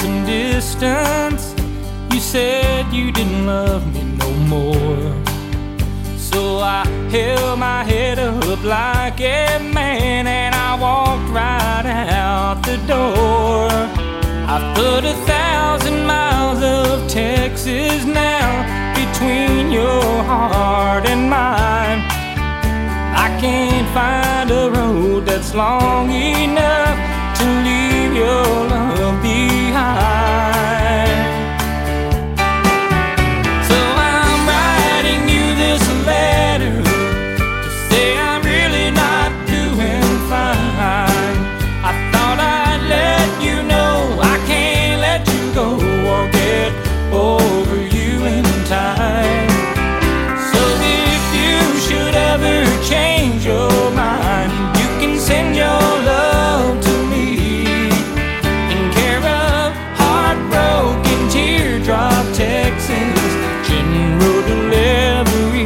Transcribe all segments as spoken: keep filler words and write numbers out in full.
some distance. You said you didn't love me no more. So I held my head up like a man and I walked right out the door. I've put a thousand miles of Texas now between your heart and mine. I can't find a road that's long enough to leave your love behind. So I'm writing you this letter to say I'm really not doing fine. I thought I'd let you know I can't let you go or get over you in time. So if you should ever change your mind, you can send your love to me in care of Heartbroken Teardrop, Texas, General Delivery.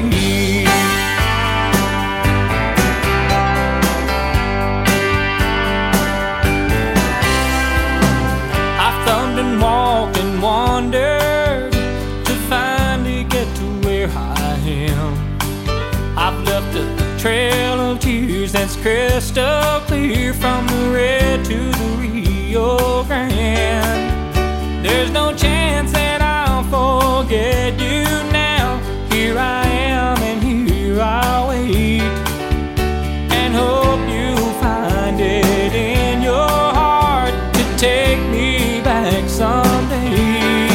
I thumbed and walked and wandered to finally get to where I am. I've left a trail of tears that's crystal clear from the red to the Rio Grande. There's no chance that I'll forget you now. Here I am and here I'll wait and hope you'll find it in your heart to take me back someday.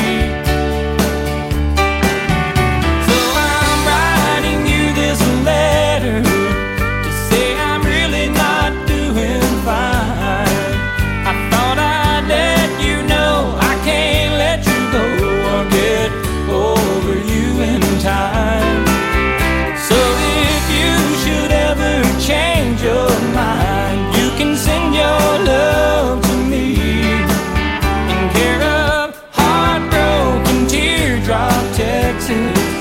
So I'm writing you this letter to say I'm really not doing fine. I thought I'd let you know I can't let you go or get over you in time. So if you should ever change your mind, you can send your love to me in care of Heartbroken Teardrop, Texas,